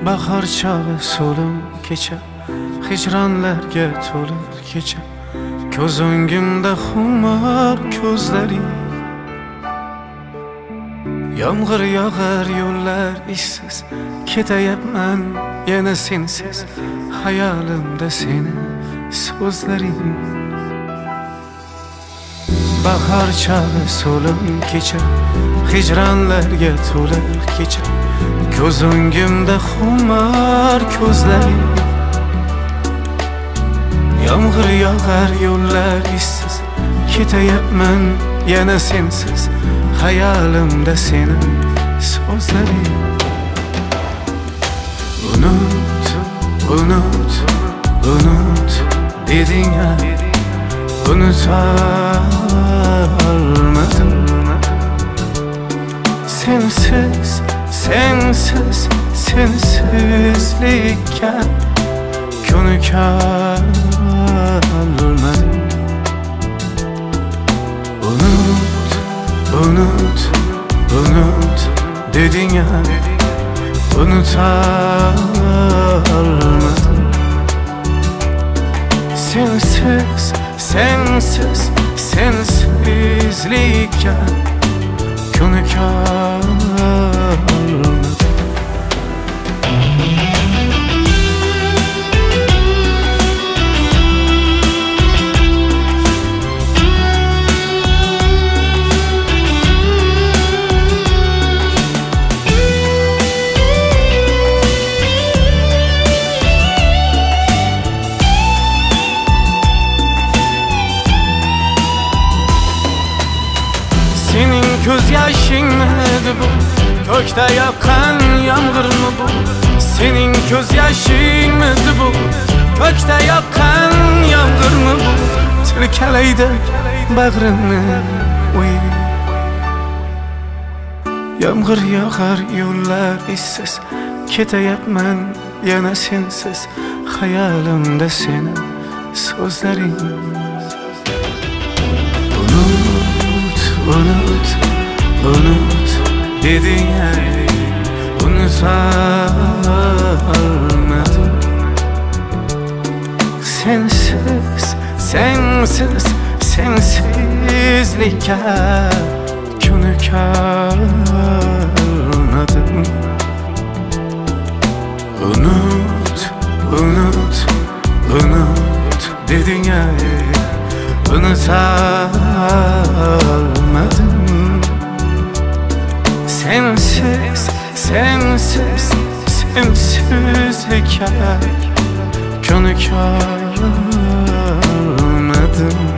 bahor chog'i so'lim kecha, hijronlarga to'lib kecha, ko'z o'ngimda xumor ko'zlaring. Yomg'ir yog'ar, yo'llar ishsiz, ketayapman yana sensiz, hayolimda seni so'zlaring. Bahor chog'i so'lim kecha, hijronlarga to'lib kecha, ko'z o'ngimda xumor ko'zlaring. Yomg'ir yog'ar, yo'llar ishsiz, ketayapman yana sensiz, hayolimda seni so'zlaring. Unut, unut, unut deding-a, unuta olmadim. Sensiz, sensiz, sensizlikka ko'nika olmadim. Unut, unut, unut deding-a, unuta olmadim. Sensiz, sensiz, sensizlikka ko'nika olmadim. Senin ko'z yoshingmidi bu, ko'kda yoqqan yomg'irmi bu? Sening ko'z yoshingmidi bu, ko'kda yoqqan yomg'irmi bu? Tirkalaydi bag'rimni o'y. Yomg'ir yog'ar, yo'llar ishsiz, ketayapman yana sensiz, hayolimda seni so'zlaring. Unut, unut deding-a, unuta olmadim. Sensiz, sensiz, sensizlikka ko'nika olmadim. Unut, unut, unut deding-a, unuta olmadim. Sensiz, sensiz, sensizlikka ko'nika olmadim.